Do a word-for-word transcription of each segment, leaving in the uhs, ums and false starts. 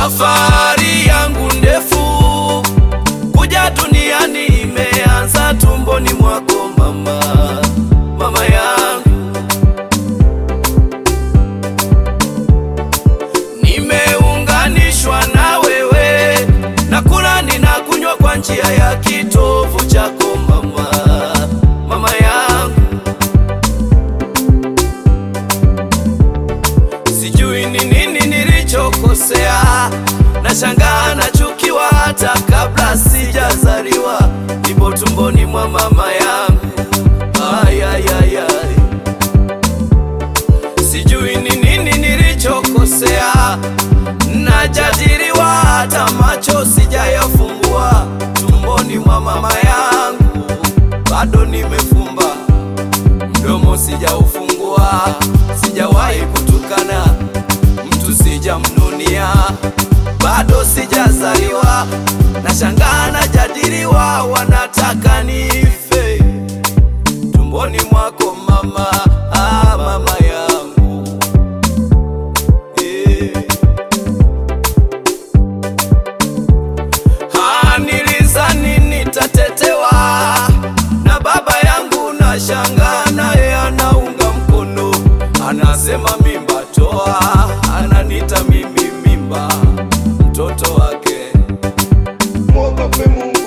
Safari yangu ndefu kuja duniani imeanza tumboni mwako mama, mama yangu. Nimeunganishwa na wewe, nakula ninakunywa kwa njia ya kitovu chako mama, mama yangu. Sijui ni nini nilichokosea, nashangaa nachukiwa hata kabla sijazaliwa, nipo tumboni mwa mama yangu. Ay, ay, ay, ay. Sijui ni nini nilichokosea, najadiliwa hata macho sijayafungua, tumboni mwa mama yangu bado nimefumba, mdomo sijaufungua, sijawahi kutukana mtu, sijamnunia, bado sijazaliwa, nashangaa najadiliwa, wanataka nife tumboni mwako mama, ah, mama yangu eh. Ha, nilizani nitatetewa na baba yangu, nashangaa naye anaunga mkono, anasema mimba toa, ananita mimi mimba, mtoto wake. Mwogope Mungu.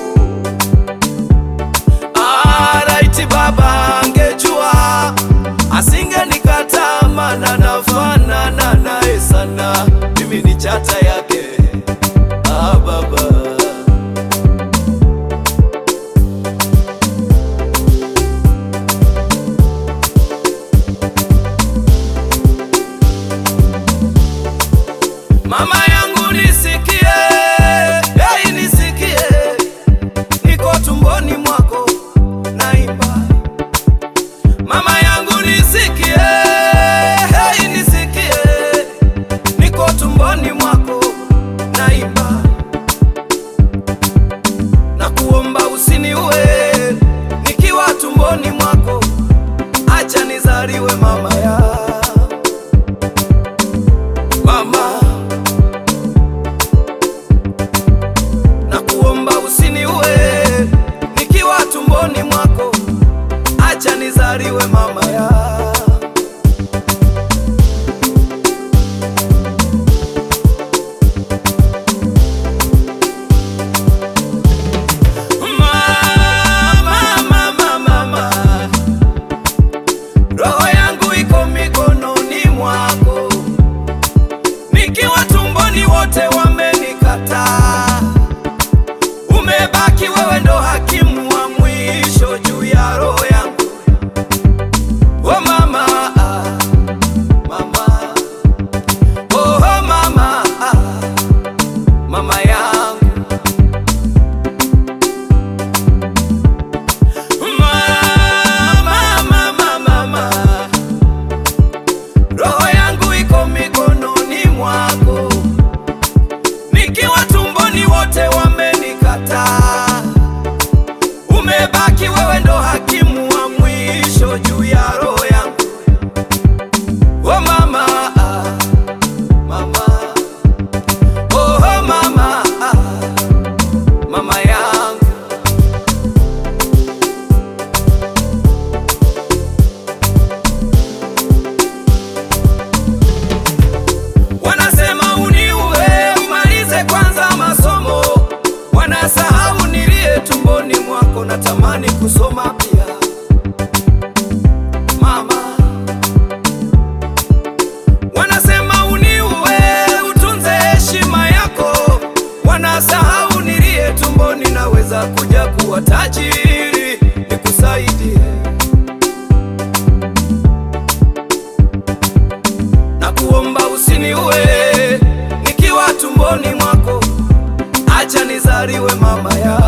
Ah, right, baba angejua asingenikataa, maana nafanana naye sana, mimi ni chata yake. Ah, baba. Mama yangu nisikie, hey, nisikie, niko tumboni mwako naimba. Mama yangu nisikie, hey, nisikie, niko tumboni mwako naimba. Na kuomba usiniue nikiwa tumboni mwako, acha nizaliwe mama ya mama. Usiniue nikiwa tumboni mwako, acha nizaliwe mama ya mama, mama, mama. Roho yangu iko mikononi mwako, nikiwa tumboni wote wamenikataa, umebaki wewe ndo hakimu wa mwisho juu ya roho yangu. Oh mama, ah, mama. Oh mama, ah, mama yangu. Mama, mama, mama. Roho yangu iko mikononi mwako, nikiwa tumboni wote wamenikataa, umebaki wewe ndo hakimu wa mwisho juu ya roho yangu. Oh mama, ah, mama. Oh mama, ah, mama yangu. Wanasema uniue umalize kwanza masomo, wanasahau nilie tumboni mwako, natamani kusoma pia mama. Wanasema uniue utunze heshima yako, wanasahau nilie tumboni, naweza kuja kuwa tajiri nikusaidie. Na kuomba usiniue nikiwa tumboni mwako, acha nizaliwe mama ya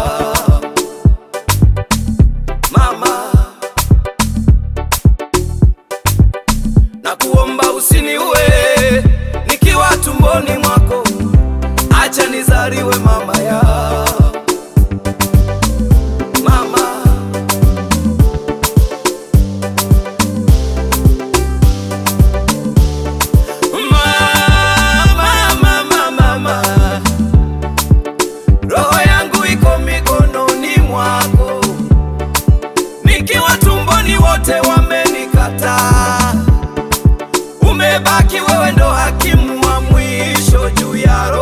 mama. Na kuomba usiniue nikiwa tumboni mwako, acha nizaliwe mama ya mama. Mama, mama, mama. umebaki wewe ndo hakimu wa mwisho juu ya roho